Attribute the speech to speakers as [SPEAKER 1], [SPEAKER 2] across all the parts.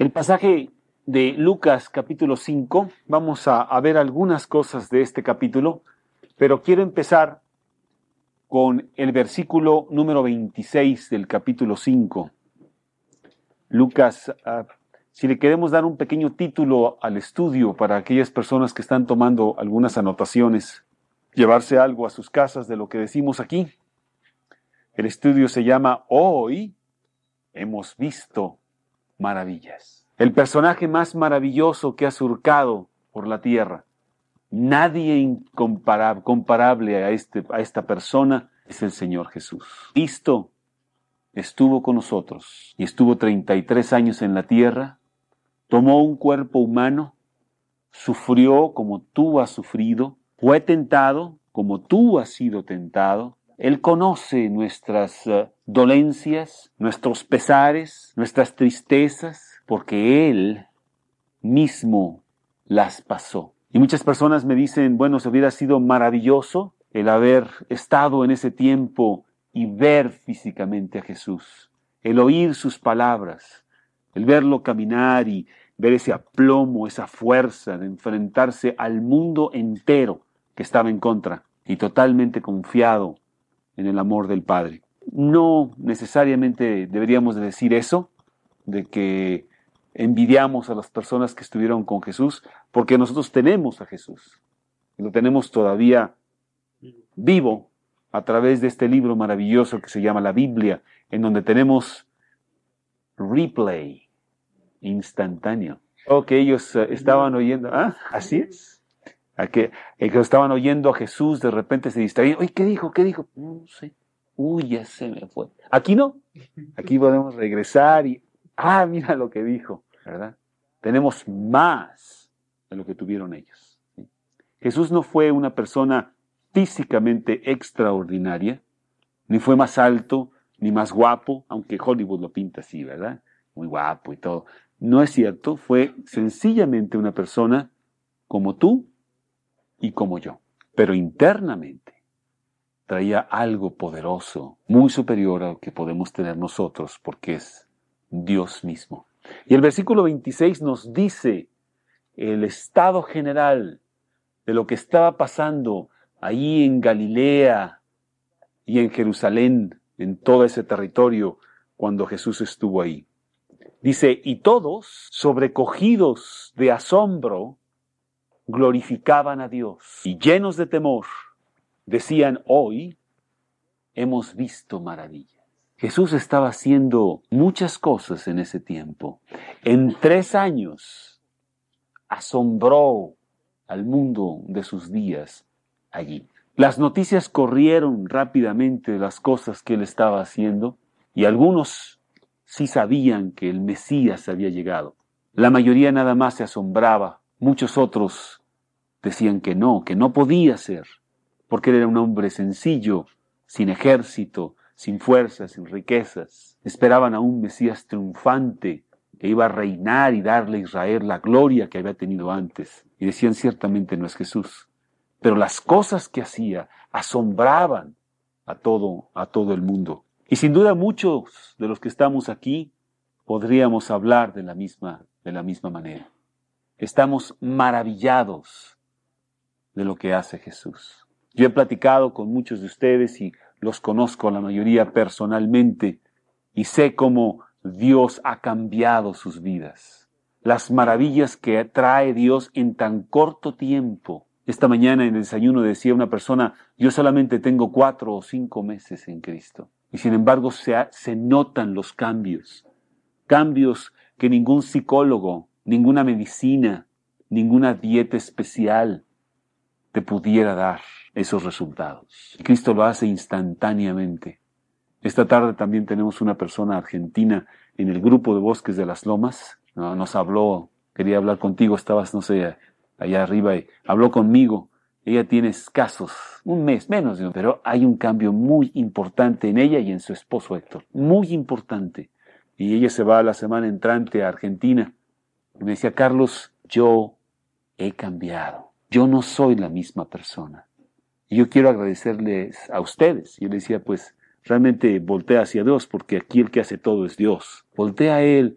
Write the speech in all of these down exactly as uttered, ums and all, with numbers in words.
[SPEAKER 1] El pasaje de Lucas capítulo cinco, vamos a, a ver algunas cosas de este capítulo, pero quiero empezar con el versículo número veintiséis del capítulo cinco. Lucas, uh, si le queremos dar un pequeño título al estudio para aquellas personas que están tomando algunas anotaciones, llevarse algo a sus casas de lo que decimos aquí. El estudio se llama Hoy hemos visto maravillas. El personaje más maravilloso que ha surcado por la tierra. Nadie incomparable, comparable a, este, a esta persona es el Señor Jesús. Cristo estuvo con nosotros y estuvo treinta y tres años en la tierra, tomó un cuerpo humano, sufrió como tú has sufrido, fue tentado como tú has sido tentado. Él conoce nuestras uh, dolencias, nuestros pesares, nuestras tristezas, porque Él mismo las pasó. Y muchas personas me dicen, bueno, se hubiera sido maravilloso el haber estado en ese tiempo y ver físicamente a Jesús, el oír sus palabras, el verlo caminar y ver ese aplomo, esa fuerza de enfrentarse al mundo entero que estaba en contra y totalmente confiado en el amor del Padre. No necesariamente deberíamos de decir eso, de que envidiamos a las personas que estuvieron con Jesús, porque nosotros tenemos a Jesús, y lo tenemos todavía vivo a través de este libro maravilloso que se llama la Biblia, en donde tenemos replay instantáneo. O que ellos uh, estaban oyendo, ¿ah? Así es. A que, que estaban oyendo a Jesús, de repente se distraían. Oye, ¿qué dijo? ¿Qué dijo? No sé. Uy, ya se me fue. Aquí no. Aquí podemos regresar y, ah, mira lo que dijo, ¿verdad? Tenemos más de lo que tuvieron ellos. ¿Sí? Jesús no fue una persona físicamente extraordinaria, ni fue más alto, ni más guapo, aunque Hollywood lo pinta así, ¿verdad? Muy guapo y todo. No es cierto, fue sencillamente una persona como tú y como yo. Pero internamente traía algo poderoso, muy superior a lo que podemos tener nosotros, porque es Dios mismo. Y el versículo veintiséis nos dice el estado general de lo que estaba pasando ahí en Galilea y en Jerusalén, en todo ese territorio, cuando Jesús estuvo ahí. Dice, y todos, sobrecogidos de asombro, glorificaban a Dios, y llenos de temor, decían, hoy hemos visto maravillas. Jesús estaba haciendo muchas cosas en ese tiempo. En tres años asombró al mundo de sus días allí. Las noticias corrieron rápidamente de las cosas que él estaba haciendo y algunos sí sabían que el Mesías había llegado. La mayoría nada más se asombraba. Muchos otros decían que no, que no podía ser, porque él era un hombre sencillo, sin ejército, sin fuerzas, sin riquezas. Esperaban a un Mesías triunfante que iba a reinar y darle a Israel la gloria que había tenido antes. Y decían, ciertamente no es Jesús. Pero las cosas que hacía asombraban a todo, a todo el mundo. Y sin duda muchos de los que estamos aquí podríamos hablar de la misma, de la misma manera. Estamos maravillados de lo que hace Jesús. Yo he platicado con muchos de ustedes y los conozco a la mayoría personalmente y sé cómo Dios ha cambiado sus vidas. Las maravillas que trae Dios en tan corto tiempo. Esta mañana en el desayuno decía una persona, yo solamente tengo cuatro o cinco meses en Cristo. Y sin embargo se, ha, se notan los cambios. Cambios que ningún psicólogo, ninguna medicina, ninguna dieta especial te pudiera dar esos resultados. Cristo lo hace instantáneamente. Esta tarde también tenemos una persona argentina en el grupo de Bosques de las Lomas. Nos habló, quería hablar contigo, estabas, no sé, allá arriba y habló conmigo. Ella tiene escasos, un mes, menos de un, pero hay un cambio muy importante en ella y en su esposo Héctor. Muy importante. Y ella se va la semana entrante a Argentina. Y me decía, Carlos, yo he cambiado. Yo no soy la misma persona. Y yo quiero agradecerles a ustedes. Y yo le decía, pues, realmente voltea hacia Dios, porque aquí el que hace todo es Dios. Voltea a Él,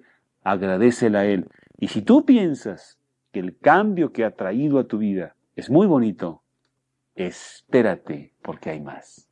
[SPEAKER 1] agradécele a Él. Y si tú piensas que el cambio que ha traído a tu vida es muy bonito, espérate porque hay más.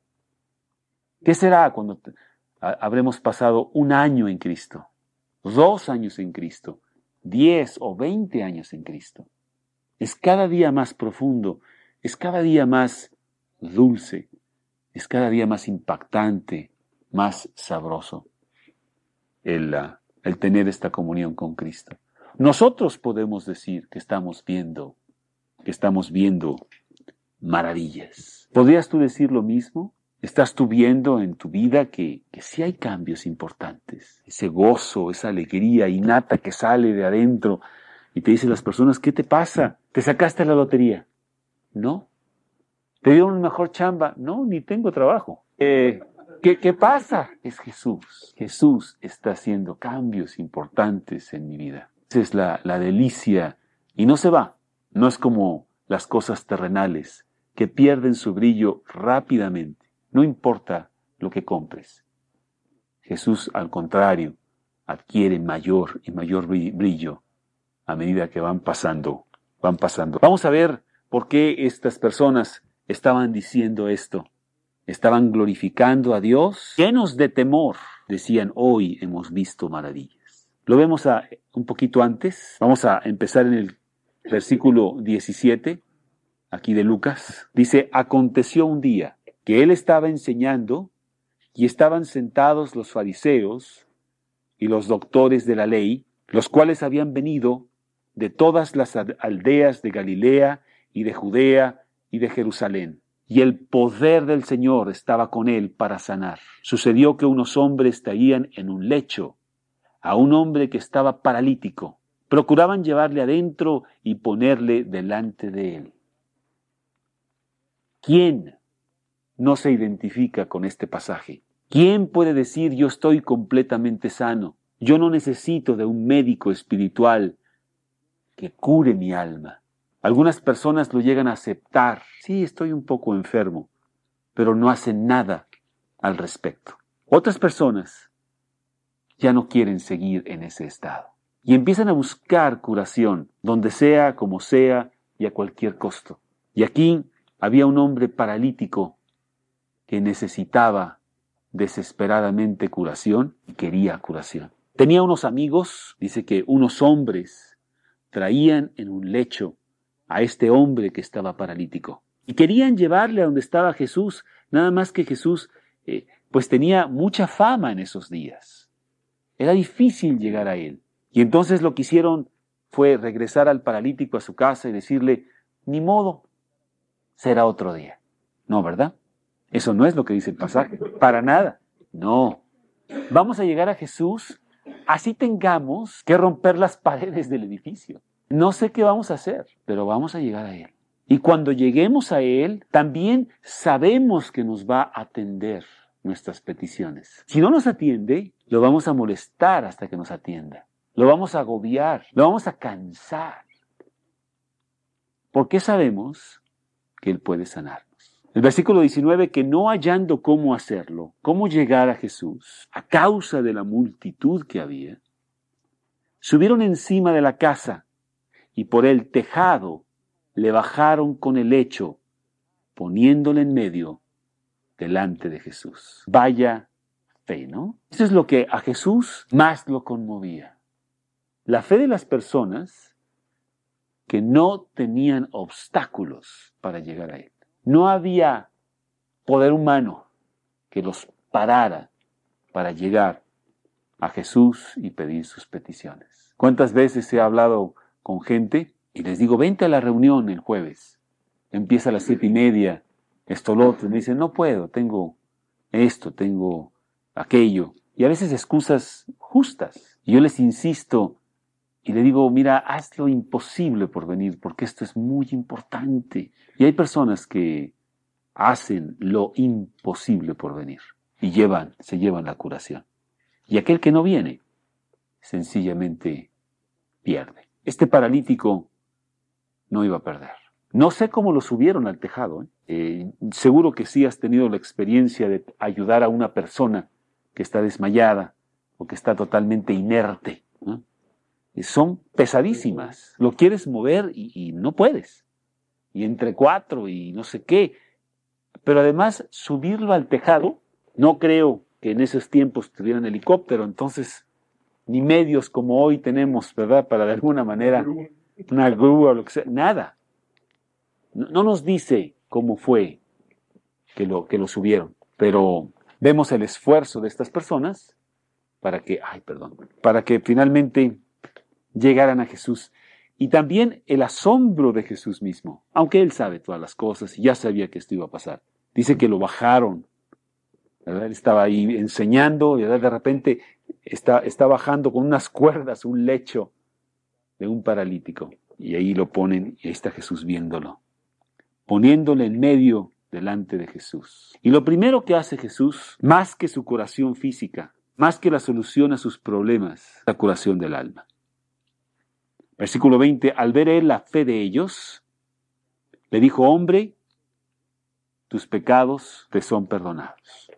[SPEAKER 1] ¿Qué será cuando te, a, habremos pasado un año en Cristo, dos años en Cristo, diez o veinte años en Cristo? Es cada día más profundo, es cada día más dulce, es cada día más impactante, más sabroso el, uh, el tener esta comunión con Cristo. Nosotros podemos decir que estamos viendo, que estamos viendo maravillas. ¿Podrías tú decir lo mismo? ¿Estás tú viendo en tu vida que, que sí hay cambios importantes? Ese gozo, esa alegría innata que sale de adentro y te dicen las personas, ¿qué te pasa? ¿Te sacaste la lotería? No. ¿Te dieron una mejor chamba? No, ni tengo trabajo. Eh, ¿qué, ¿Qué pasa? Es Jesús. Jesús está haciendo cambios importantes en mi vida. Esa es la, la delicia y no se va. No es como las cosas terrenales que pierden su brillo rápidamente. No importa lo que compres. Jesús, al contrario, adquiere mayor y mayor brillo a medida que van pasando, van pasando. Vamos a ver por qué estas personas estaban diciendo esto. Estaban glorificando a Dios, llenos de temor. Decían, hoy hemos visto maravillas. Lo vemos a, un poquito antes. Vamos a empezar en el versículo diecisiete, aquí de Lucas. Dice, aconteció un día que él estaba enseñando y estaban sentados los fariseos y los doctores de la ley, los cuales habían venido de todas las aldeas de Galilea y de Judea y de Jerusalén. Y el poder del Señor estaba con él para sanar. Sucedió que unos hombres traían en un lecho a un hombre que estaba paralítico. Procuraban llevarle adentro y ponerle delante de él. ¿Quién no se identifica con este pasaje? ¿Quién puede decir yo estoy completamente sano? Yo no necesito de un médico espiritual que cure mi alma. Algunas personas lo llegan a aceptar. Sí, estoy un poco enfermo, pero no hacen nada al respecto. Otras personas ya no quieren seguir en ese estado y empiezan a buscar curación, donde sea, como sea y a cualquier costo. Y aquí había un hombre paralítico que necesitaba desesperadamente curación y quería curación. Tenía unos amigos, dice que unos hombres traían en un lecho a este hombre que estaba paralítico y querían llevarle a donde estaba Jesús, nada más que Jesús eh, pues tenía mucha fama en esos días. Era difícil llegar a él. Y entonces lo que hicieron fue regresar al paralítico a su casa y decirle, ni modo, será otro día. No, ¿verdad? Eso no es lo que dice el pasaje, para nada. No, vamos a llegar a Jesús, así tengamos que romper las paredes del edificio. No sé qué vamos a hacer, pero vamos a llegar a Él. Y cuando lleguemos a Él, también sabemos que nos va a atender nuestras peticiones. Si no nos atiende, lo vamos a molestar hasta que nos atienda. Lo vamos a agobiar, lo vamos a cansar. Porque sabemos que Él puede sanarnos. El versículo diecinueve, que no hallando cómo hacerlo, cómo llegar a Jesús, a causa de la multitud que había, subieron encima de la casa y por el tejado le bajaron con el lecho, poniéndole en medio delante de Jesús. Vaya fe, ¿no? Eso es lo que a Jesús más lo conmovía. La fe de las personas que no tenían obstáculos para llegar a Él. No había poder humano que los parara para llegar a Jesús y pedir sus peticiones. ¿Cuántas veces he hablado con gente y les digo, vente a la reunión el jueves? Empieza a las siete y media, esto, lo otro. Y me dicen, no puedo, tengo esto, tengo aquello. Y a veces excusas justas. Y yo les insisto y le digo, mira, haz lo imposible por venir, porque esto es muy importante. Y hay personas que hacen lo imposible por venir y llevan, se llevan la curación. Y aquel que no viene, sencillamente pierde. Este paralítico no iba a perder. No sé cómo lo subieron al tejado. ¿eh? Eh, seguro que sí has tenido la experiencia de ayudar a una persona que está desmayada o que está totalmente inerte. son pesadísimas. Lo quieres mover y, y no puedes. Y entre cuatro y no sé qué. Pero además, subirlo al tejado, no creo que en esos tiempos tuvieran helicóptero, entonces ni medios como hoy tenemos, ¿verdad? Para de alguna manera, una grúa o lo que sea, nada. No, no nos dice cómo fue que lo, que lo subieron, pero vemos el esfuerzo de estas personas para que, ay, perdón, para que finalmente llegaran a Jesús. Y también el asombro de Jesús mismo, aunque él sabe todas las cosas y ya sabía que esto iba a pasar. Dice que lo bajaron, ¿verdad? Él estaba ahí enseñando y de repente está, está bajando con unas cuerdas un lecho de un paralítico. Y ahí lo ponen y ahí está Jesús viéndolo, poniéndole en medio delante de Jesús. Y lo primero que hace Jesús, más que su curación física, más que la solución a sus problemas, la curación del alma. Versículo veinte, al ver él la fe de ellos, le dijo, hombre, tus pecados te son perdonados.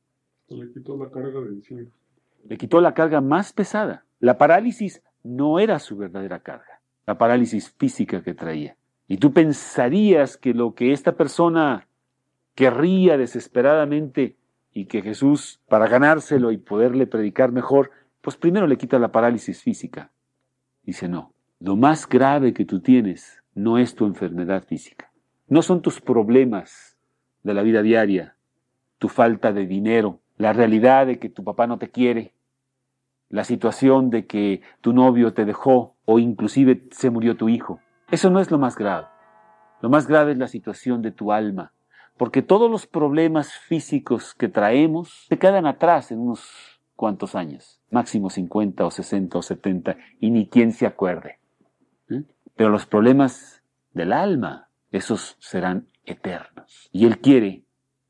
[SPEAKER 2] Le quitó la carga de encima.
[SPEAKER 1] Le quitó la carga más pesada. La parálisis no era su verdadera carga, la parálisis física que traía. Y tú pensarías que lo que esta persona querría desesperadamente y que Jesús, para ganárselo y poderle predicar mejor, pues primero le quita la parálisis física. Dice, no, lo más grave que tú tienes no es tu enfermedad física. No son tus problemas de la vida diaria, tu falta de dinero, la realidad de que tu papá no te quiere, la situación de que tu novio te dejó o inclusive se murió tu hijo. Eso no es lo más grave. Lo más grave es la situación de tu alma, porque todos los problemas físicos que traemos se quedan atrás en unos cuantos años, máximo cincuenta o sesenta o setenta, y ni quien se acuerde. ¿Eh? Pero los problemas del alma, esos serán eternos. Y Él quiere,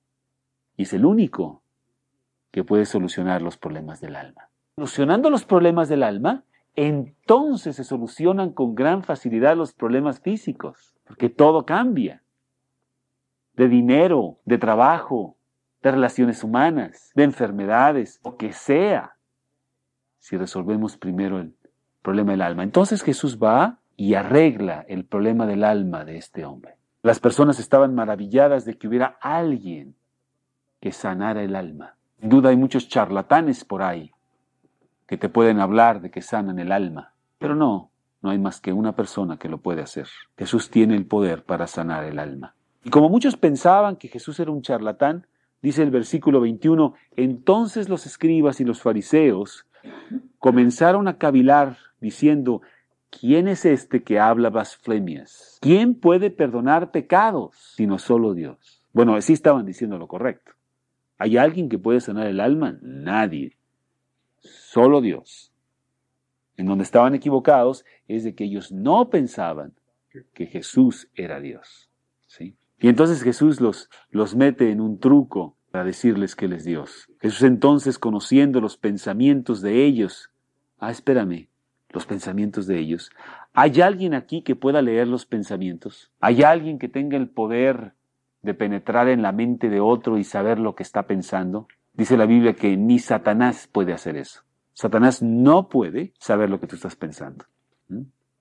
[SPEAKER 1] y es el único que puede solucionar los problemas del alma. Solucionando los problemas del alma, entonces se solucionan con gran facilidad los problemas físicos, porque todo cambia. De dinero, de trabajo, de relaciones humanas, de enfermedades, o que sea, si resolvemos primero el problema del alma. Entonces Jesús va y arregla el problema del alma de este hombre. Las personas estaban maravilladas de que hubiera alguien que sanara el alma. Sin duda hay muchos charlatanes por ahí que te pueden hablar de que sanan el alma, pero no, no hay más que una persona que lo puede hacer. Jesús tiene el poder para sanar el alma. Y como muchos pensaban que Jesús era un charlatán, dice el versículo veintiuno, entonces los escribas y los fariseos comenzaron a cavilar diciendo, ¿quién es este que habla blasfemias? ¿Quién puede perdonar pecados sino solo Dios? Bueno, sí estaban diciendo lo correcto. ¿Hay alguien que puede sanar el alma? Nadie. Solo Dios. En donde estaban equivocados es de que ellos no pensaban que Jesús era Dios. ¿Sí? Y entonces Jesús los, los mete en un truco para decirles que Él es Dios. Jesús entonces, conociendo los pensamientos de ellos, ah, espérame, los pensamientos de ellos. ¿Hay alguien aquí que pueda leer los pensamientos? ¿Hay alguien que tenga el poder de penetrar en la mente de otro y saber lo que está pensando? Dice la Biblia que ni Satanás puede hacer eso. Satanás no puede saber lo que tú estás pensando. ¿Mm?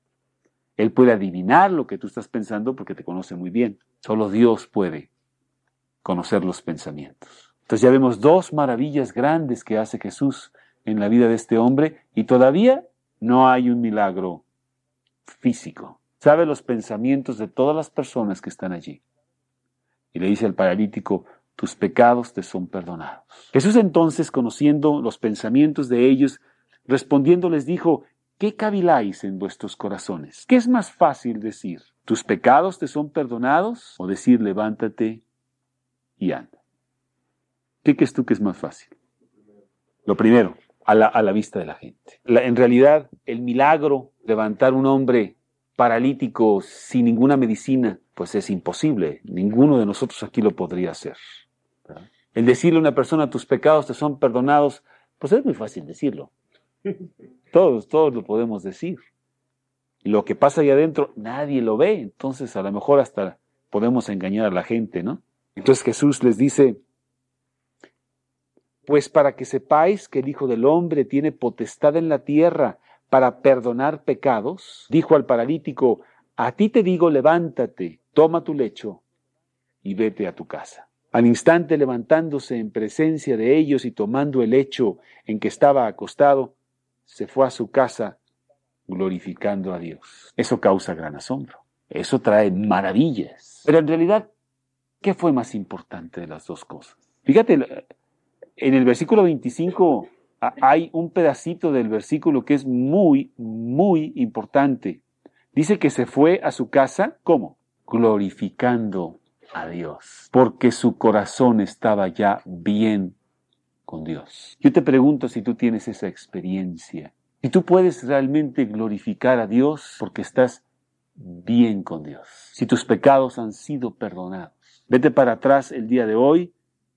[SPEAKER 1] Él puede adivinar lo que tú estás pensando porque te conoce muy bien. Solo Dios puede conocer los pensamientos. Entonces ya vemos dos maravillas grandes que hace Jesús en la vida de este hombre y todavía no hay un milagro físico. Sabe los pensamientos de todas las personas que están allí. Y le dice al paralítico, tus pecados te son perdonados. Jesús entonces, conociendo los pensamientos de ellos, respondiendo les dijo, ¿qué caviláis en vuestros corazones? ¿Qué es más fácil decir? ¿Tus pecados te son perdonados? O decir, levántate y anda. ¿Qué crees tú que es más fácil? Lo primero, a la, a la vista de la gente. La, en realidad, el milagro, levantar un hombre paralítico sin ninguna medicina, pues es imposible. Ninguno de nosotros aquí lo podría hacer. ¿Verdad? El decirle a una persona, tus pecados te son perdonados, pues es muy fácil decirlo. Todos, todos lo podemos decir. Y lo que pasa ahí adentro, nadie lo ve. Entonces, a lo mejor hasta podemos engañar a la gente, ¿no? Entonces Jesús les dice, pues para que sepáis que el Hijo del Hombre tiene potestad en la tierra para perdonar pecados, dijo al paralítico: a ti te digo, levántate, toma tu lecho y vete a tu casa. Al instante, levantándose en presencia de ellos y tomando el lecho en que estaba acostado, se fue a su casa glorificando a Dios. Eso causa gran asombro. Eso trae maravillas. Pero en realidad, ¿qué fue más importante de las dos cosas? Fíjate, en el versículo veinticinco hay un pedacito del versículo que es muy, muy importante. Dice que se fue a su casa, ¿cómo? Glorificando a Dios, porque su corazón estaba ya bien con Dios. Yo te pregunto si tú tienes esa experiencia. Si tú puedes realmente glorificar a Dios porque estás bien con Dios. Si tus pecados han sido perdonados. Vete para atrás el día de hoy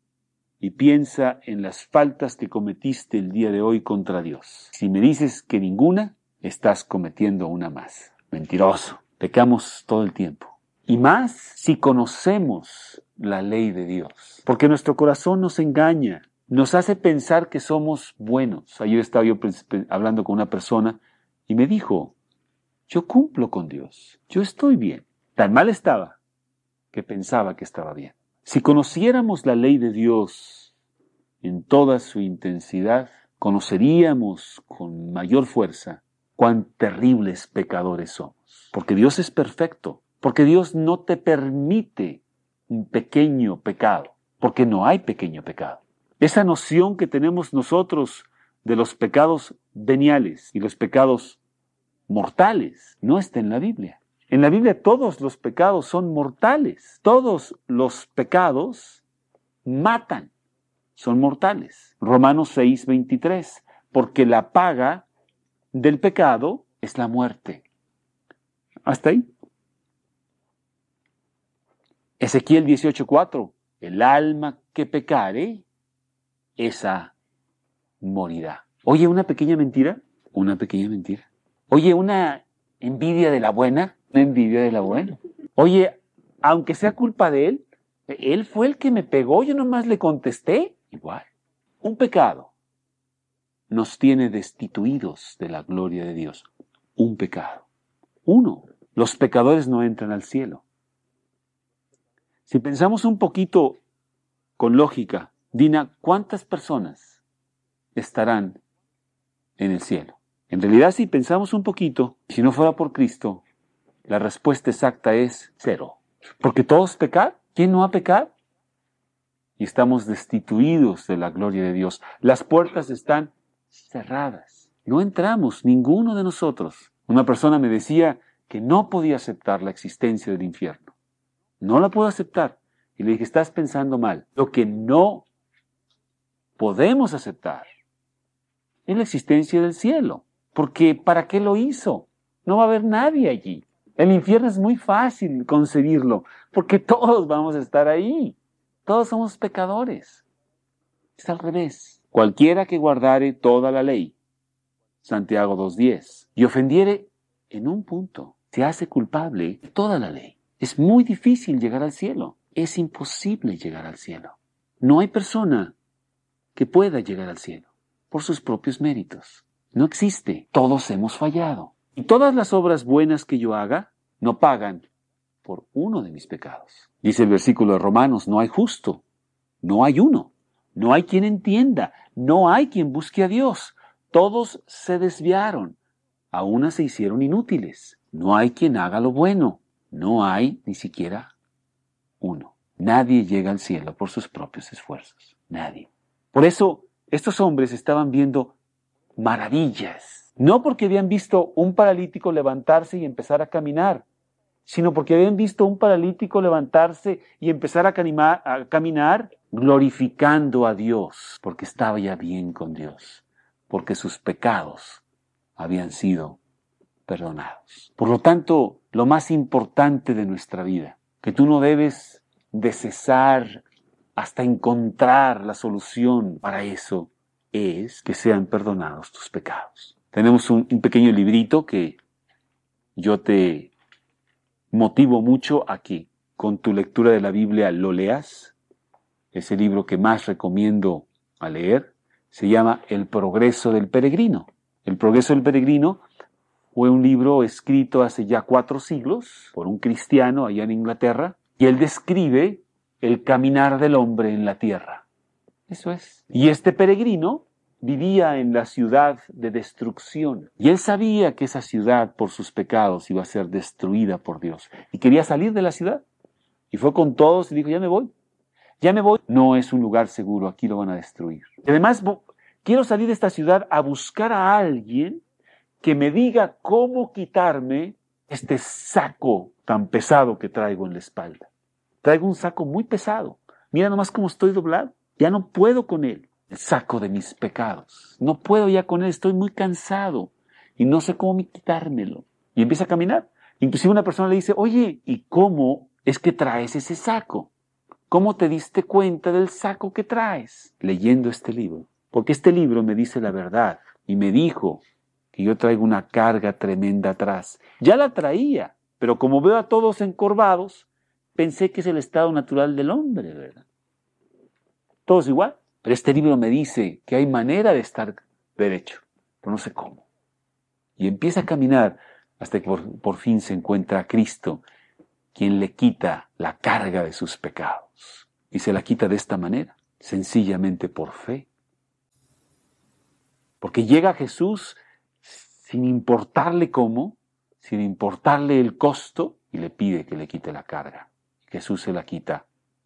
[SPEAKER 1] y piensa en las faltas que cometiste el día de hoy contra Dios. Si me dices que ninguna, estás cometiendo una más. Mentiroso. Pecamos todo el tiempo. Y más si conocemos la ley de Dios. Porque nuestro corazón nos engaña. Nos hace pensar que somos buenos. Ayer estaba yo hablando con una persona y me dijo: yo cumplo con Dios. Yo estoy bien. Tan mal estaba que pensaba que estaba bien. Si conociéramos la ley de Dios en toda su intensidad, conoceríamos con mayor fuerza cuán terribles pecadores somos. Porque Dios es perfecto. Porque Dios no te permite un pequeño pecado. Porque no hay pequeño pecado. Esa noción que tenemos nosotros de los pecados veniales y los pecados mortales no está en la Biblia. En la Biblia todos los pecados son mortales. Todos los pecados matan, son mortales. Romanos seis veintitrés. Porque la paga del pecado es la muerte. ¿Hasta ahí? Ezequiel dieciocho cuatro. El alma que pecare, esa morirá. Oye, una pequeña mentira, una pequeña mentira. Oye, una envidia de la buena, una envidia de la buena. Oye, aunque sea culpa de él, él fue el que me pegó, yo nomás le contesté. Igual. Un pecado nos tiene destituidos de la gloria de Dios. Un pecado. Uno. Los pecadores no entran al cielo. Si pensamos un poquito con lógica, Dina, ¿cuántas personas estarán en el cielo? En realidad, si pensamos un poquito, si no fuera por Cristo, la respuesta exacta es cero. Porque todos pecan. ¿Quién no ha pecado? Y estamos destituidos de la gloria de Dios. Las puertas están cerradas. No entramos, ninguno de nosotros. Una persona me decía que no podía aceptar la existencia del infierno. No la puedo aceptar. Y le dije, estás pensando mal. Lo que no podemos aceptar es la existencia del cielo. Porque ¿para qué lo hizo? No va a haber nadie allí. El infierno es muy fácil concebirlo, porque todos vamos a estar ahí. Todos somos pecadores. Es al revés. Cualquiera que guardare toda la ley, Santiago dos diez, y ofendiere en un punto, se hace culpable de toda la ley. Es muy difícil llegar al cielo. Es imposible llegar al cielo. No hay persona que pueda llegar al cielo por sus propios méritos. No existe. Todos hemos fallado. Y todas las obras buenas que yo haga no pagan por uno de mis pecados. Dice el versículo de Romanos, no hay justo, no hay uno, no hay quien entienda, no hay quien busque a Dios. Todos se desviaron, a una se hicieron inútiles. No hay quien haga lo bueno, no hay ni siquiera uno. Nadie llega al cielo por sus propios esfuerzos, nadie. Por eso, estos hombres estaban viendo maravillas. No porque habían visto un paralítico levantarse y empezar a caminar, sino porque habían visto un paralítico levantarse y empezar a, canima, a caminar glorificando a Dios, porque estaba ya bien con Dios, porque sus pecados habían sido perdonados. Por lo tanto, lo más importante de nuestra vida, que tú no debes de cesar hasta encontrar la solución para eso, es que sean perdonados tus pecados. Tenemos un, un pequeño librito que yo te motivo mucho a que con tu lectura de la Biblia lo leas. Es el libro que más recomiendo a leer. Se llama El progreso del peregrino. El Progreso del Peregrino fue un libro escrito hace ya cuatro siglos por un cristiano allá en Inglaterra, y él describe el caminar del hombre en la tierra. Eso es. Y este peregrino vivía en la ciudad de destrucción, y él sabía que esa ciudad por sus pecados iba a ser destruida por Dios, y quería salir de la ciudad, y fue con todos y dijo, ya me voy, ya me voy, no es un lugar seguro, aquí lo van a destruir. Y además, quiero salir de esta ciudad a buscar a alguien que me diga cómo quitarme este saco tan pesado que traigo en la espalda. Traigo un saco muy pesado, mira nomás cómo estoy doblado, ya no puedo con él. El saco de mis pecados. No puedo ya con él, estoy muy cansado y no sé cómo quitármelo. Y empieza a caminar. Inclusive una persona le dice, oye, ¿y cómo es que traes ese saco? ¿Cómo te diste cuenta del saco que traes? Leyendo este libro. Porque este libro me dice la verdad y me dijo que yo traigo una carga tremenda atrás. Ya la traía, pero como veo a todos encorvados, pensé que es el estado natural del hombre, ¿verdad? Todos igual. Pero este libro me dice que hay manera de estar derecho, pero no sé cómo. Y empieza a caminar hasta que por, por fin se encuentra a Cristo, quien le quita la carga de sus pecados. Y se la quita de esta manera, sencillamente por fe. Porque llega Jesús sin importarle cómo, sin importarle el costo, y le pide que le quite la carga. Jesús se la quita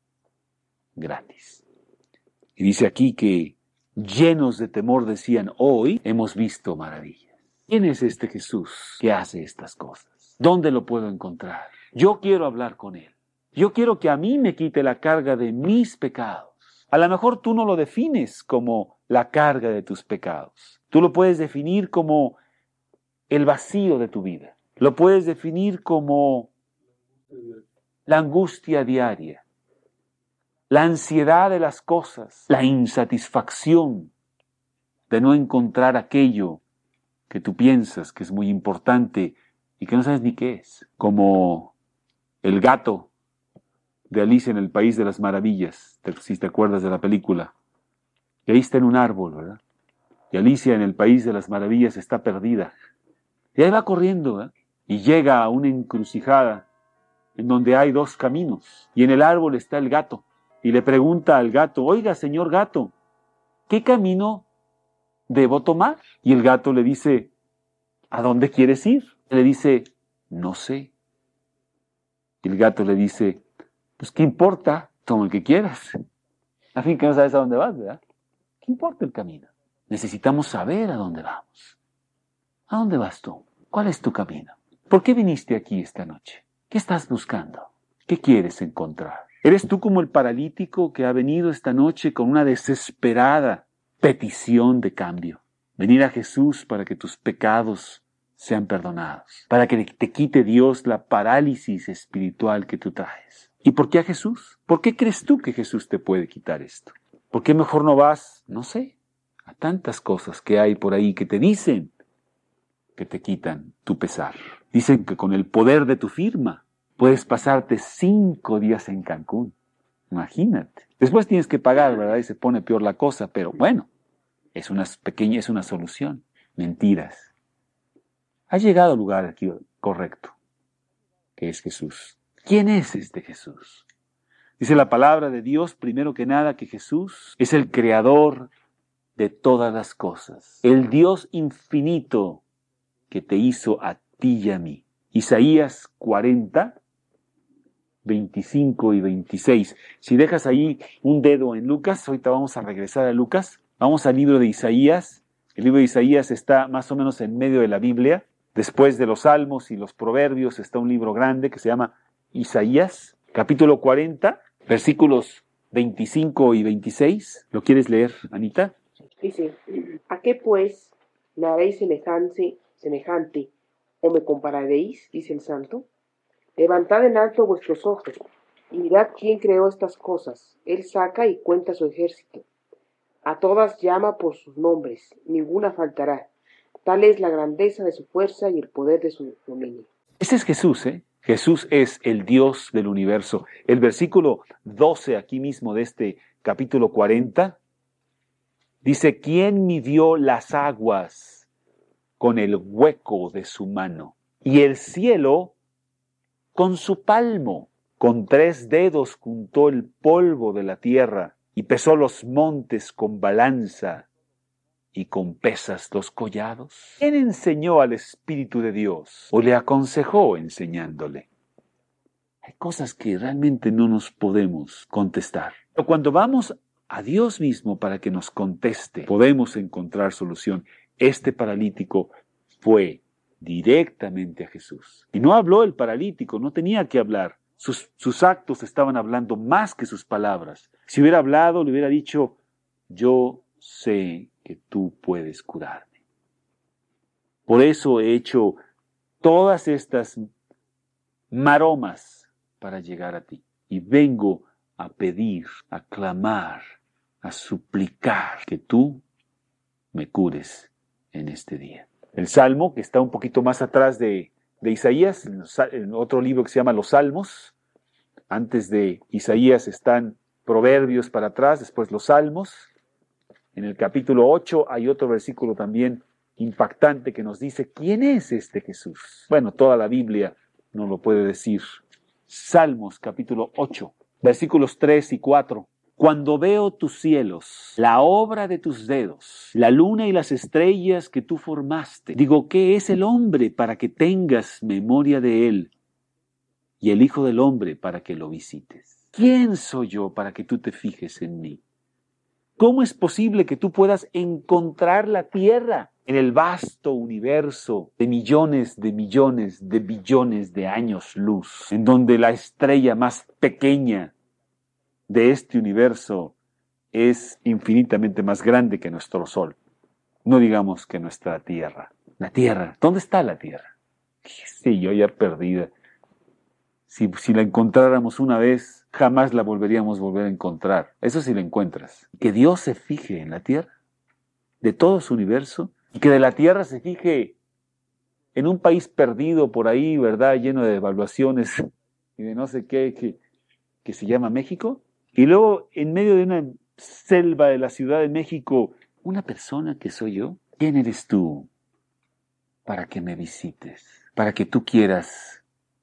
[SPEAKER 1] gratis. Y dice aquí que llenos de temor decían, hoy hemos visto maravillas. ¿Quién es este Jesús que hace estas cosas? ¿Dónde lo puedo encontrar? Yo quiero hablar con él. Yo quiero que a mí me quite la carga de mis pecados. A lo mejor tú no lo defines como la carga de tus pecados. Tú lo puedes definir como el vacío de tu vida. Lo puedes definir como la angustia diaria. La ansiedad de las cosas, la insatisfacción de no encontrar aquello que tú piensas que es muy importante y que no sabes ni qué es. Como el gato de Alicia en el País de las Maravillas, si te acuerdas de la película. Y ahí está en un árbol, ¿verdad? Y Alicia en el País de las Maravillas está perdida. Y ahí va corriendo, ¿verdad? Y llega a una encrucijada en donde hay dos caminos. Y en el árbol está el gato. Y le pregunta al gato, oiga, señor gato, ¿qué camino debo tomar? Y el gato le dice, ¿a dónde quieres ir? Y le dice, no sé. Y el gato le dice, pues, ¿qué importa? Toma el que quieras. A fin que no sabes a dónde vas, ¿verdad? ¿Qué importa el camino? Necesitamos saber a dónde vamos. ¿A dónde vas tú? ¿Cuál es tu camino? ¿Por qué viniste aquí esta noche? ¿Qué estás buscando? ¿Qué quieres encontrar? ¿Eres tú como el paralítico que ha venido esta noche con una desesperada petición de cambio? Venir a Jesús para que tus pecados sean perdonados, para que te quite Dios la parálisis espiritual que tú traes. ¿Y por qué a Jesús? ¿Por qué crees tú que Jesús te puede quitar esto? ¿Por qué mejor no vas, no sé, a tantas cosas que hay por ahí que te dicen que te quitan tu pesar? Dicen que con el poder de tu firma puedes pasarte cinco días en Cancún. Imagínate. Después tienes que pagar, ¿verdad? Y se pone peor la cosa, pero bueno, es una pequeña, es una solución. Mentiras. Has llegado al lugar aquí correcto, que es Jesús. ¿Quién es este Jesús? Dice la palabra de Dios, primero que nada, que Jesús es el creador de todas las cosas. El Dios infinito que te hizo a ti y a mí. Isaías cuarenta, veinticinco y veintiséis. Si dejas ahí un dedo en Lucas, ahorita vamos a regresar a Lucas. Vamos al libro de Isaías. El libro de Isaías está más o menos en medio de la Biblia. Después de los Salmos y los Proverbios está un libro grande que se llama Isaías, capítulo cuarenta, versículos veinticinco y veintiséis. ¿Lo quieres leer, Anita?
[SPEAKER 3] Dice, ¿a qué pues me haréis semejante, semejante o me compararéis? Dice el santo. Levantad en alto vuestros ojos y mirad quién creó estas cosas. Él saca y cuenta su ejército. A todas llama por sus nombres, ninguna faltará. Tal es la grandeza de su fuerza y el poder de su dominio.
[SPEAKER 1] Ese es Jesús, ¿eh? Jesús es el Dios del universo. El versículo doce aquí mismo de este capítulo cuarenta dice, ¿quién midió las aguas con el hueco de su mano, y el cielo con su palmo. Con tres dedos juntó el polvo de la tierra, y pesó los montes con balanza, y con pesas los collados. ¿Quién enseñó al Espíritu de Dios? ¿O le aconsejó enseñándole? Hay cosas que realmente no nos podemos contestar. Pero cuando vamos a Dios mismo para que nos conteste, podemos encontrar solución. Este paralítico fue directamente a Jesús. Y no habló el paralítico, no tenía que hablar. Sus, sus actos estaban hablando más que sus palabras. Si hubiera hablado, le hubiera dicho, yo sé que tú puedes curarme. Por eso he hecho todas estas maromas para llegar a ti. Y vengo a pedir, a clamar, a suplicar que tú me cures en este día. El Salmo, que está un poquito más atrás de, de Isaías, en, en otro libro que se llama Los Salmos. Antes de Isaías están Proverbios para atrás, después los Salmos. En el capítulo ocho hay otro versículo también impactante que nos dice, ¿quién es este Jesús? Bueno, toda la Biblia nos lo puede decir. Salmos capítulo ocho, versículos tres y cuatro. Cuando veo tus cielos, la obra de tus dedos, la luna y las estrellas que tú formaste, digo, ¿qué es el hombre para que tengas memoria de él? Y el Hijo del Hombre para que lo visites. ¿Quién soy yo para que tú te fijes en mí? ¿Cómo es posible que tú puedas encontrar la tierra en el vasto universo de millones de millones de billones de años luz, en donde la estrella más pequeña de este universo es infinitamente más grande que nuestro Sol? No digamos que nuestra Tierra. La Tierra, ¿dónde está la Tierra? Sí, yo ya perdida. Si, si la encontráramos una vez, jamás la volveríamos a volver a encontrar. Eso si la encuentras. Que Dios se fije en la tierra, de todo su universo, y que de la tierra se fije en un país perdido por ahí, ¿verdad? Lleno de devaluaciones y de no sé qué, que, que se llama México. Y luego, en medio de una selva de la Ciudad de México, una persona que soy yo. ¿Quién eres tú para que me visites? Para que tú quieras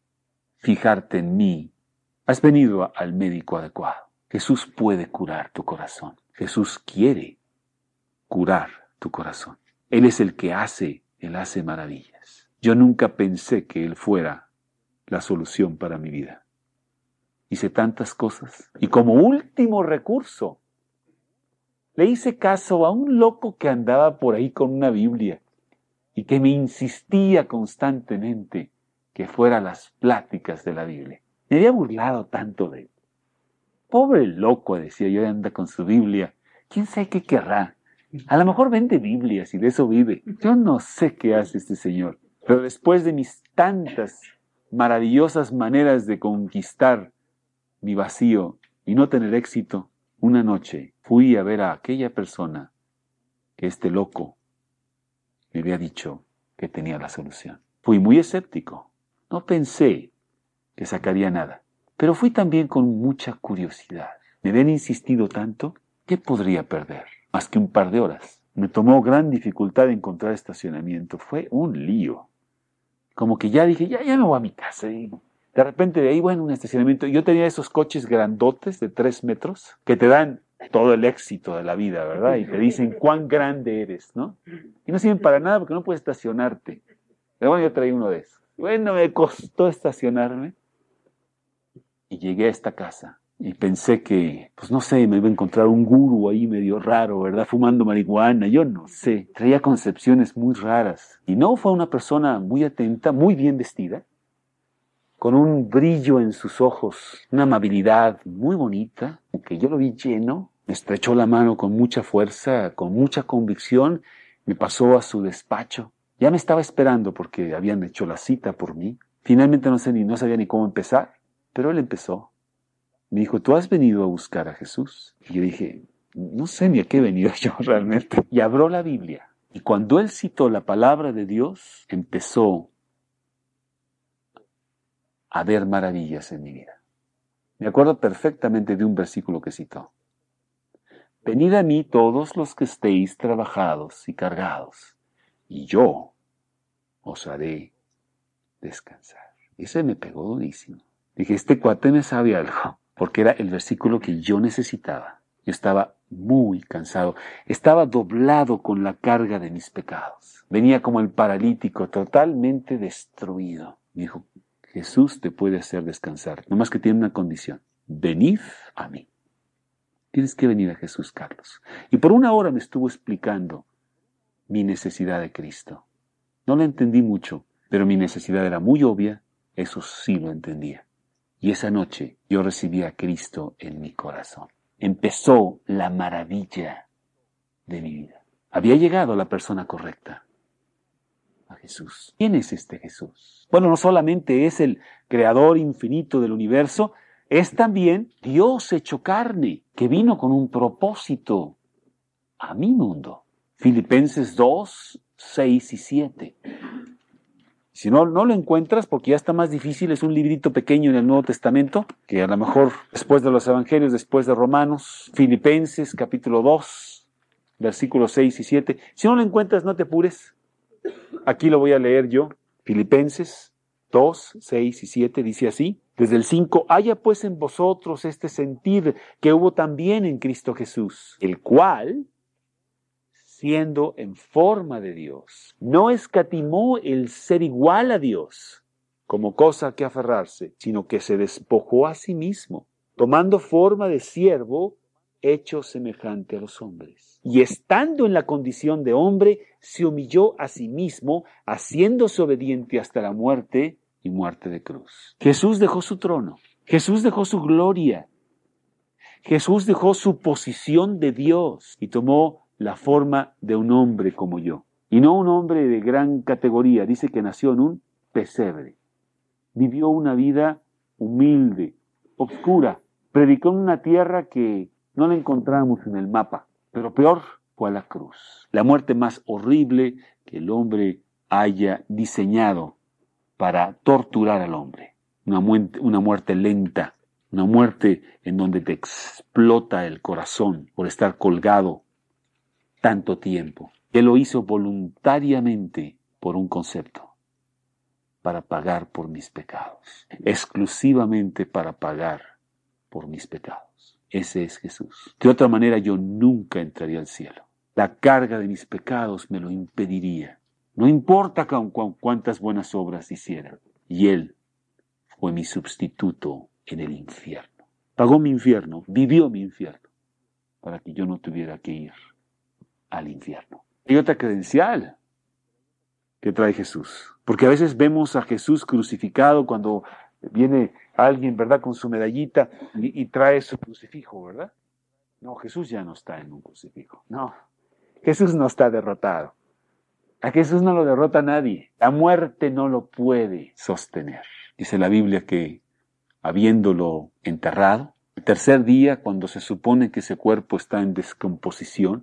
[SPEAKER 1] fijarte en mí. Has venido al médico adecuado. Jesús puede curar tu corazón. Jesús quiere curar tu corazón. Él es el que hace, Él hace maravillas. Yo nunca pensé que Él fuera la solución para mi vida. Hice tantas cosas. Y como último recurso, le hice caso a un loco que andaba por ahí con una Biblia y que me insistía constantemente que fuera a las pláticas de la Biblia. Me había burlado tanto de él. Pobre loco, decía yo, anda con su Biblia. ¿Quién sabe qué querrá? A lo mejor vende Biblias y de eso vive. Yo no sé qué hace este señor. Pero después de mis tantas maravillosas maneras de conquistar mi vacío y no tener éxito, una noche fui a ver a aquella persona que este loco me había dicho que tenía la solución. Fui muy escéptico. No pensé que sacaría nada, pero fui también con mucha curiosidad. Me habían insistido tanto, ¿qué podría perder? Más que un par de horas. Me tomó gran dificultad encontrar estacionamiento. Fue un lío. Como que ya dije, ya, ya me voy a mi casa. Y de repente de ahí, bueno, un estacionamiento. Yo tenía esos coches grandotes de tres metros que te dan todo el éxito de la vida, ¿verdad? Y te dicen cuán grande eres, ¿no? Y no sirven para nada porque no puedes estacionarte. Pero bueno, yo traía uno de esos. Bueno, me costó estacionarme y llegué a esta casa y pensé que, pues no sé, me iba a encontrar un gurú ahí medio raro, ¿verdad? Fumando marihuana, yo no sé. Traía concepciones muy raras. Y no, fue una persona muy atenta, muy bien vestida, con un brillo en sus ojos, una amabilidad muy bonita, aunque yo lo vi lleno. Me estrechó la mano con mucha fuerza, con mucha convicción, me pasó a su despacho. Ya me estaba esperando porque habían hecho la cita por mí. Finalmente no sé ni, no sabía ni cómo empezar, pero él empezó. Me dijo, ¿tú has venido a buscar a Jesús? Y yo dije, no sé ni a qué he venido yo realmente. Y abrió la Biblia. Y cuando él citó la palabra de Dios, empezó a ver maravillas en mi vida. Me acuerdo perfectamente de un versículo que citó. Venid a mí todos los que estéis trabajados y cargados, y yo os haré descansar. Ese me pegó durísimo. Dije, este cuate me sabe algo, porque era el versículo que yo necesitaba. Yo estaba muy cansado, estaba doblado con la carga de mis pecados. Venía como el paralítico, totalmente destruido. Me dijo, Jesús te puede hacer descansar, nomás que tiene una condición. Venid a mí. Tienes que venir a Jesús, Carlos. Y por una hora me estuvo explicando mi necesidad de Cristo. No lo entendí mucho, pero mi necesidad era muy obvia, eso sí lo entendía. Y esa noche yo recibí a Cristo en mi corazón. Empezó la maravilla de mi vida. Había llegado la persona correcta, a Jesús. ¿Quién es este Jesús? Bueno, no solamente es el creador infinito del universo, es también Dios hecho carne, que vino con un propósito a mi mundo. Filipenses dos, seis y siete. Si no, no lo encuentras, porque ya está más difícil, es un librito pequeño en el Nuevo Testamento, que a lo mejor después de los Evangelios, después de Romanos, Filipenses capítulo dos, versículos seis y siete. Si no lo encuentras, no te apures. Aquí lo voy a leer yo. Filipenses dos, seis y siete dice así. Desde el cinco, haya pues en vosotros este sentir que hubo también en Cristo Jesús, el cual, siendo en forma de Dios, no escatimó el ser igual a Dios como cosa que aferrarse, sino que se despojó a sí mismo, tomando forma de siervo, hecho semejante a los hombres. Y estando en la condición de hombre, se humilló a sí mismo, haciéndose obediente hasta la muerte y muerte de cruz. Jesús dejó su trono, Jesús dejó su gloria, Jesús dejó su posición de Dios y tomó la forma de un hombre como yo. Y no un hombre de gran categoría, dice que nació en un pesebre. Vivió una vida humilde, oscura, predicó en una tierra que no la encontramos en el mapa, pero peor fue a la cruz. La muerte más horrible que el hombre haya diseñado para torturar al hombre. Una muerte, una muerte lenta, una muerte en donde te explota el corazón por estar colgado tanto tiempo. Él lo hizo voluntariamente por un concepto, para pagar por mis pecados, exclusivamente para pagar por mis pecados. Ese es Jesús. De otra manera yo nunca entraría al cielo. La carga de mis pecados me lo impediría. No importa cu- cu- cuántas buenas obras hiciera. Y Él fue mi sustituto en el infierno. Pagó mi infierno, vivió mi infierno, para que yo no tuviera que ir al infierno. Hay otra credencial que trae Jesús, porque a veces vemos a Jesús crucificado cuando viene alguien, ¿verdad?, con su medallita y, y trae su crucifijo, ¿verdad? No, Jesús ya no está en un crucifijo, no, Jesús no está derrotado. A Jesús no lo derrota nadie, la muerte no lo puede sostener. Dice la Biblia que, habiéndolo enterrado, el tercer día, cuando se supone que ese cuerpo está en descomposición,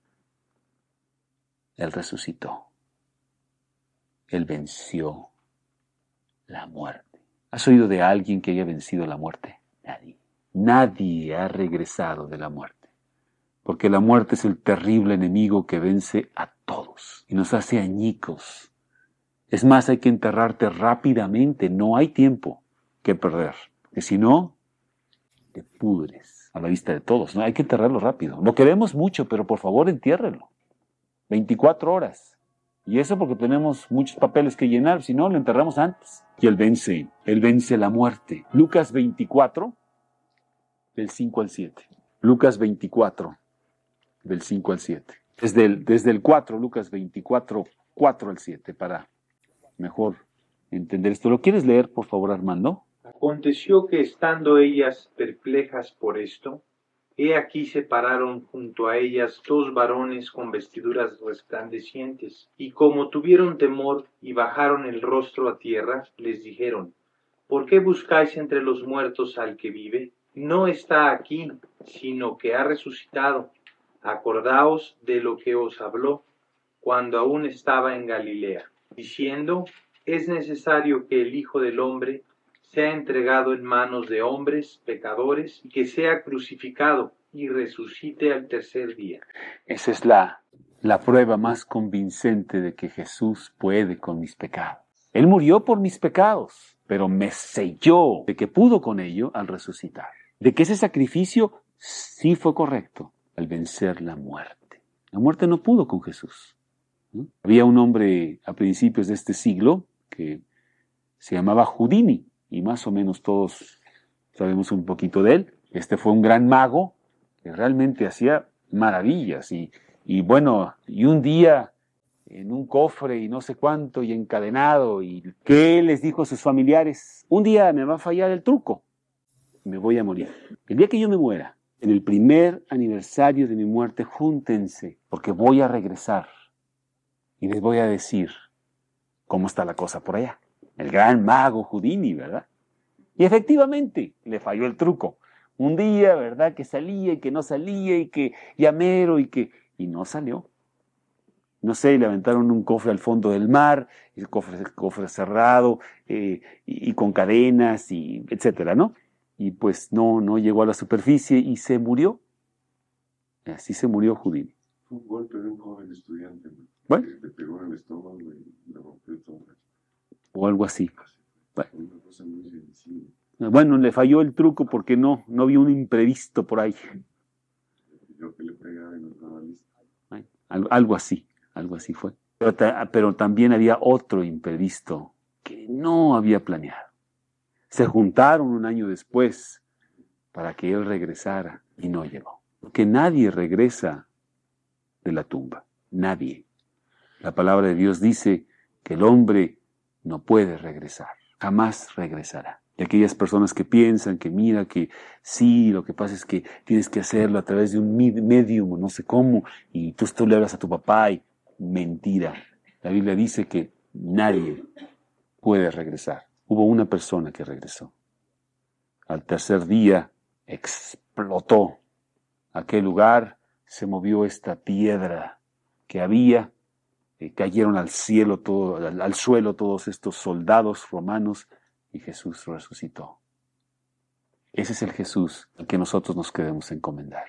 [SPEAKER 1] Él resucitó. Él venció la muerte. ¿Has oído de alguien que haya vencido la muerte? Nadie. Nadie ha regresado de la muerte. Porque la muerte es el terrible enemigo que vence a todos y nos hace añicos. Es más, hay que enterrarte rápidamente. No hay tiempo que perder. Porque si no, te pudres a la vista de todos. ¿No? Hay que enterrarlo rápido. Lo queremos mucho, pero por favor entiérrenlo. veinticuatro horas. Y eso porque tenemos muchos papeles que llenar, si no, lo enterramos antes. Y Él vence, Él vence la muerte. Lucas veinticuatro, del cinco al siete. Lucas veinticuatro, del cinco al siete. Desde el, desde el cuatro, Lucas veinticuatro, cuatro al siete, para mejor entender esto. ¿Lo quieres leer, por favor, Armando?
[SPEAKER 4] Aconteció que estando ellas perplejas por esto, he aquí se pararon junto a ellas dos varones con vestiduras resplandecientes, y como tuvieron temor y bajaron el rostro a tierra, les dijeron: ¿Por qué buscáis entre los muertos al que vive? No está aquí, sino que ha resucitado. Acordaos de lo que os habló cuando aún estaba en Galilea, diciendo: es necesario que el Hijo del Hombre sea entregado en manos de hombres pecadores y que sea crucificado y resucite al tercer día.
[SPEAKER 1] Esa es la la prueba más convincente de que Jesús puede con mis pecados. Él murió por mis pecados, pero me selló de que pudo con ello al resucitar. De que ese sacrificio sí fue correcto al vencer la muerte. La muerte no pudo con Jesús, ¿no? Había un hombre a principios de este siglo que se llamaba Houdini, y más o menos todos sabemos un poquito de él. Este fue un gran mago que realmente hacía maravillas. Y, y bueno, y un día en un cofre y no sé cuánto y encadenado, y ¿qué les dijo a sus familiares? Un día me va a fallar el truco, me voy a morir. El día que yo me muera, en el primer aniversario de mi muerte, júntense, porque voy a regresar y les voy a decir cómo está la cosa por allá. El gran mago Houdini, ¿verdad? Y efectivamente, le falló el truco. Un día, ¿verdad? Que salía y que no salía y que llamero y que... y no salió. No sé, le aventaron un cofre al fondo del mar, el cofre, el cofre cerrado, eh, y, y con cadenas, y etcétera, ¿no? Y pues no, no llegó a la superficie y se murió. Así se murió Houdini.
[SPEAKER 2] Fue un golpe de un joven estudiante, ¿no?
[SPEAKER 1] Bueno.
[SPEAKER 2] Que le pegó en el estómago y le rompió todo.
[SPEAKER 1] O algo así.
[SPEAKER 2] Fue una cosa muy sencilla.
[SPEAKER 1] Bueno, le falló el truco porque no, no vio un imprevisto por ahí.
[SPEAKER 2] Le pidió que le pegara y no estaba listo.
[SPEAKER 1] Algo, algo así, algo así fue. Pero, ta, pero también había otro imprevisto que no había planeado. Se juntaron un año después para que él regresara y no llegó. Porque nadie regresa de la tumba, nadie. La palabra de Dios dice que el hombre no puede regresar, jamás regresará. Y aquellas personas que piensan que mira que sí, lo que pasa es que tienes que hacerlo a través de un medium, no sé cómo, y tú, tú le hablas a tu papá y mentira. La Biblia dice que nadie puede regresar. Hubo una persona que regresó. Al tercer día explotó aquel lugar, se movió esta piedra que había, eh, cayeron al cielo, todo, al, al suelo todos estos soldados romanos, y Jesús resucitó. Ese es el Jesús al que nosotros nos queremos encomendar.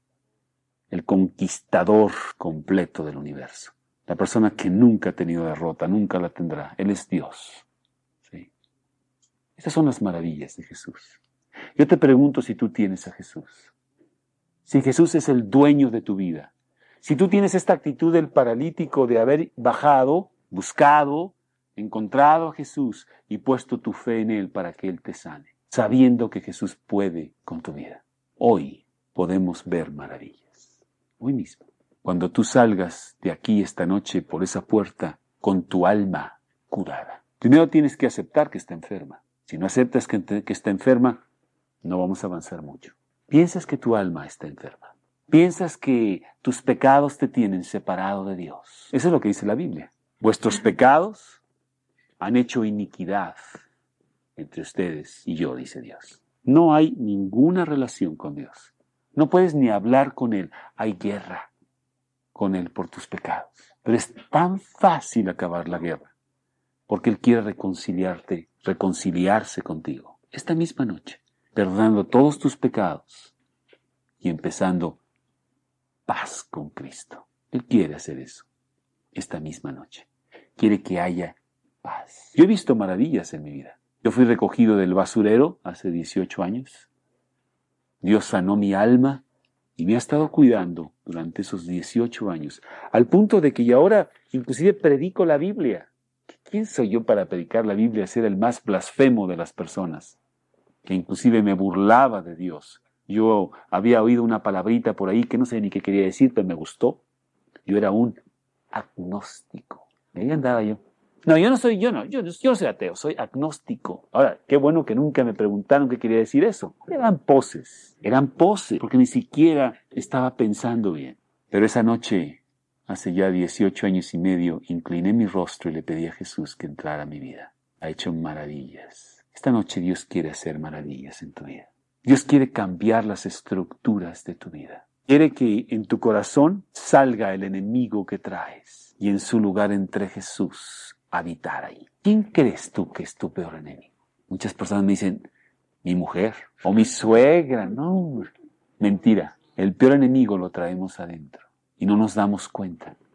[SPEAKER 1] El conquistador completo del universo. La persona que nunca ha tenido derrota, nunca la tendrá. Él es Dios. ¿Sí? Estas son las maravillas de Jesús. Yo te pregunto si tú tienes a Jesús. Si Jesús es el dueño de tu vida. Si tú tienes esta actitud del paralítico de haber bajado, buscado, encontrado a Jesús y puesto tu fe en Él para que Él te sane, sabiendo que Jesús puede con tu vida. Hoy podemos ver maravillas. Hoy mismo. Cuando tú salgas de aquí esta noche por esa puerta con tu alma curada. Primero tienes que aceptar que está enferma. Si no aceptas que, que está enferma, no vamos a avanzar mucho. Piensas que tu alma está enferma. Piensas que tus pecados te tienen separado de Dios. Eso es lo que dice la Biblia. Vuestros pecados han hecho iniquidad entre ustedes y yo, dice Dios. No hay ninguna relación con Dios. No puedes ni hablar con Él. Hay guerra con Él por tus pecados. Pero es tan fácil acabar la guerra, porque Él quiere reconciliarte, reconciliarse contigo. Esta misma noche, perdonando todos tus pecados y empezando paz con Cristo. Él quiere hacer eso esta misma noche. Quiere que haya paz. Yo he visto maravillas en mi vida. Yo fui recogido del basurero hace dieciocho años. Dios sanó mi alma y me ha estado cuidando durante esos dieciocho años, al punto de que yo ahora inclusive predico la Biblia. ¿Quién soy yo para predicar la Biblia, ser el más blasfemo de las personas? Que inclusive me burlaba de Dios. Yo había oído una palabrita por ahí que no sé ni qué quería decir, pero me gustó. Yo era un agnóstico. Ahí andaba yo. No, yo no soy, yo no, yo, yo no soy ateo, soy agnóstico. Ahora, qué bueno que nunca me preguntaron qué quería decir eso. Eran poses, eran poses, porque ni siquiera estaba pensando bien. Pero esa noche, hace ya dieciocho años y medio, incliné mi rostro y le pedí a Jesús que entrara a mi vida. Ha hecho maravillas. Esta noche Dios quiere hacer maravillas en tu vida. Dios quiere cambiar las estructuras de tu vida. Quiere que en tu corazón salga el enemigo que traes y en su lugar entre Jesús habitar ahí. ¿Quién crees tú que es tu peor enemigo? Muchas personas me dicen, mi mujer o mi suegra. No, mentira. El peor enemigo lo traemos adentro y no nos damos cuenta.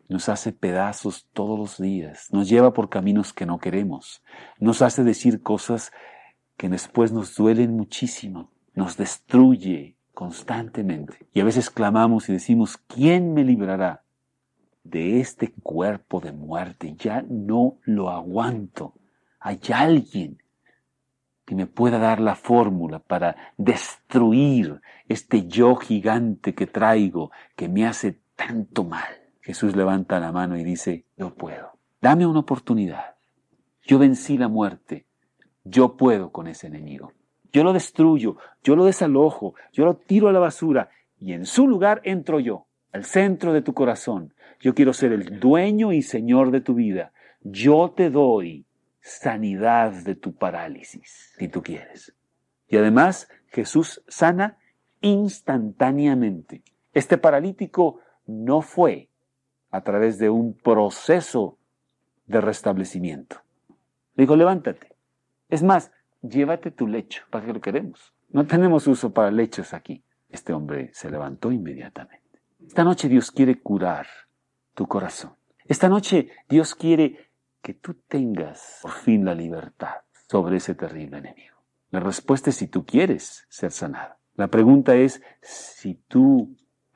[SPEAKER 1] nos hace pedazos todos los días, nos lleva por caminos que no queremos, nos hace decir cosas que después nos duelen muchísimo, nos destruye constantemente. Y a veces clamamos y decimos, ¿quién me librará de este cuerpo de muerte? Ya no lo aguanto. Hay alguien que me pueda dar la fórmula para destruir este yo gigante que traigo, que me hace tanto mal. Jesús levanta la mano y dice, yo puedo. Dame una oportunidad. Yo vencí la muerte. Yo puedo con ese enemigo. Yo lo destruyo, yo lo desalojo, yo lo tiro a la basura y en su lugar entro yo, al centro de tu corazón. Yo quiero ser el dueño y señor de tu vida. Yo te doy sanidad de tu parálisis, si tú quieres. Y además, Jesús sana instantáneamente. Este paralítico no fue a través de un proceso de restablecimiento. Le dijo, levántate. Es más, llévate tu lecho. ¿Para qué lo queremos? No tenemos uso para lechos aquí. Este hombre se levantó inmediatamente. Esta noche Dios quiere curar tu corazón. Esta noche Dios quiere que tú tengas por fin la libertad sobre ese terrible enemigo. La respuesta es si tú quieres ser sanado. La pregunta es si tú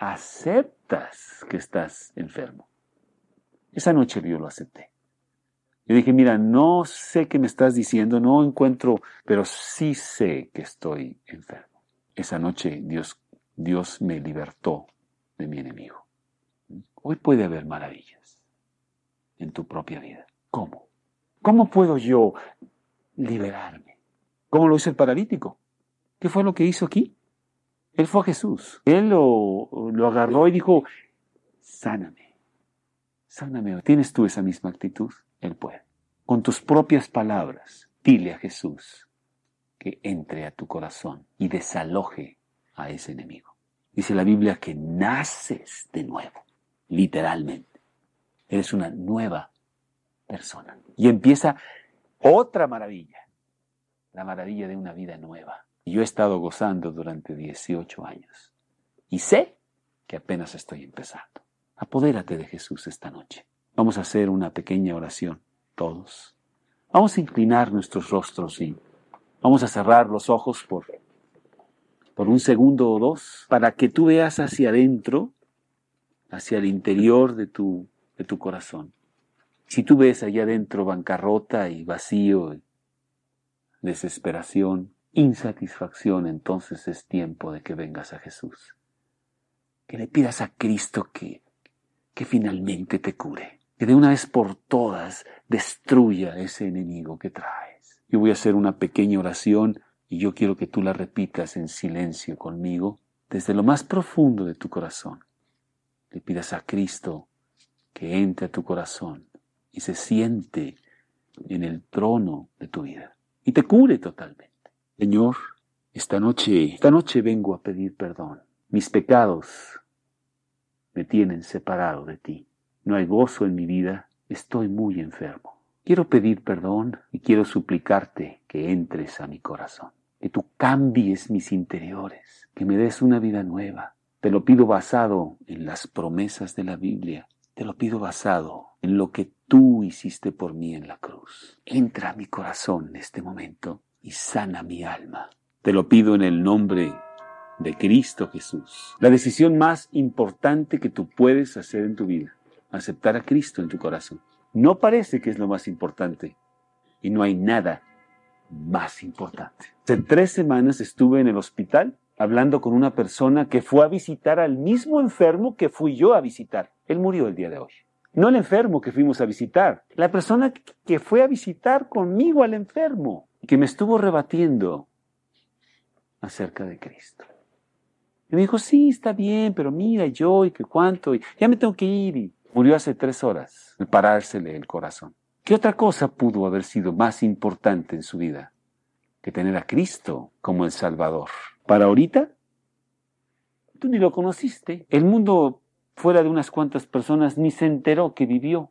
[SPEAKER 1] aceptas que estás enfermo. Esa noche yo lo acepté. Yo dije, mira, no sé qué me estás diciendo, no encuentro, pero sí sé que estoy enfermo. Esa noche Dios, Dios me libertó de mi enemigo. Hoy puede haber maravillas en tu propia vida. ¿Cómo? ¿Cómo puedo yo liberarme? ¿Cómo lo hizo el paralítico? ¿Qué fue lo que hizo aquí? Él fue a Jesús. Él lo, lo agarró y dijo, sáname, sáname. ¿Tienes tú esa misma actitud? Él puede. Con tus propias palabras, dile a Jesús que entre a tu corazón y desaloje a ese enemigo. Dice la Biblia que naces de nuevo, literalmente. Eres una nueva persona. Y empieza otra maravilla, la maravilla de una vida nueva. Y yo he estado gozando durante dieciocho años. Y sé que apenas estoy empezando. Apodérate de Jesús esta noche. Vamos a hacer una pequeña oración, todos. Vamos a inclinar nuestros rostros y vamos a cerrar los ojos por, por un segundo o dos para que tú veas hacia adentro, hacia el interior de tu, de tu corazón. Si tú ves allá adentro bancarrota y vacío, desesperación, insatisfacción, entonces es tiempo de que vengas a Jesús. Que le pidas a Cristo que, que finalmente te cure. Que de una vez por todas destruya ese enemigo que traes. Yo voy a hacer una pequeña oración y yo quiero que tú la repitas en silencio conmigo desde lo más profundo de tu corazón. Le pidas a Cristo que entre a tu corazón y se siente en el trono de tu vida y te cure totalmente. Señor, esta noche, esta noche vengo a pedir perdón. Mis pecados me tienen separado de ti. No hay gozo en mi vida, estoy muy enfermo. Quiero pedir perdón y quiero suplicarte que entres a mi corazón, que tú cambies mis interiores, que me des una vida nueva. Te lo pido basado en las promesas de la Biblia, te lo pido basado en lo que tú hiciste por mí en la cruz. Entra a mi corazón en este momento y sana mi alma. Te lo pido en el nombre de Cristo Jesús. La decisión más importante que tú puedes hacer en tu vida. Aceptar a Cristo en tu corazón. No parece que es lo más importante y no hay nada más importante. Hace tres semanas estuve en el hospital hablando con una persona que fue a visitar al mismo enfermo que fui yo a visitar. Él murió el día de hoy. No el enfermo que fuimos a visitar, la persona que fue a visitar conmigo al enfermo, que me estuvo rebatiendo acerca de Cristo. Y me dijo, sí, está bien, pero mira, yo y que cuánto, y ya me tengo que ir. Y murió hace tres horas, de parársele el corazón. ¿Qué otra cosa pudo haber sido más importante en su vida que tener a Cristo como el Salvador? Para ahorita, tú ni lo conociste. El mundo, fuera de unas cuantas personas, ni se enteró que vivió.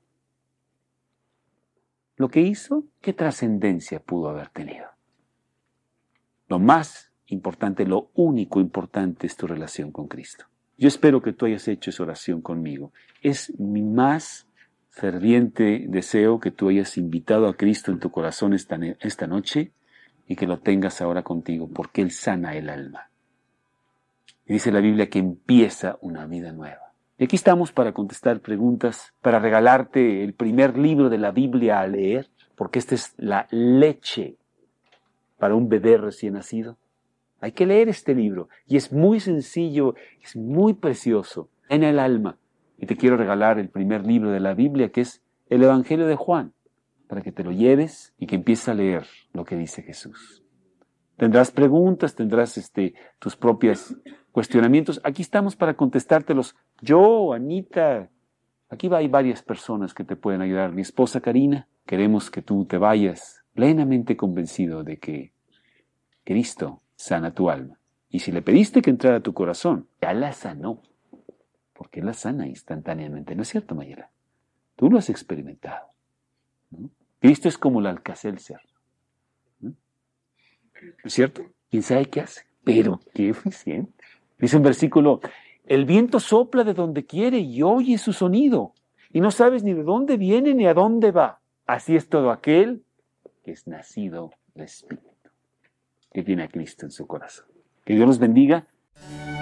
[SPEAKER 1] Lo que hizo, ¿qué trascendencia pudo haber tenido? Lo más importante, lo único importante es tu relación con Cristo. Yo espero que tú hayas hecho esa oración conmigo. Es mi más ferviente deseo que tú hayas invitado a Cristo en tu corazón esta, esta noche y que lo tengas ahora contigo, porque Él sana el alma. Y dice la Biblia que empieza una vida nueva. Y aquí estamos para contestar preguntas, para regalarte el primer libro de la Biblia a leer, porque esta es la leche para un bebé recién nacido. Hay que leer este libro y es muy sencillo, es muy precioso en el alma. Y te quiero regalar el primer libro de la Biblia, que es el Evangelio de Juan, para que te lo lleves y que empieces a leer lo que dice Jesús. Tendrás preguntas, tendrás este, tus propios cuestionamientos. Aquí estamos para contestártelos. Yo, Anita, aquí hay varias personas que te pueden ayudar. Mi esposa Karina, queremos que tú te vayas plenamente convencido de que Cristo sana tu alma. Y si le pediste que entrara a tu corazón, ya la sanó. Porque la sana instantáneamente. ¿No es cierto, Mayela? Tú lo has experimentado, ¿no? Cristo es como el Alka-Seltzer, ¿no? ¿No es cierto? ¿Quién sabe qué hace? Pero qué eficiente. Dice un versículo, el viento sopla de donde quiere y oye su sonido. Y no sabes ni de dónde viene ni a dónde va. Así es todo aquel que es nacido de Espíritu, que tiene a Cristo en su corazón. Que Dios los bendiga.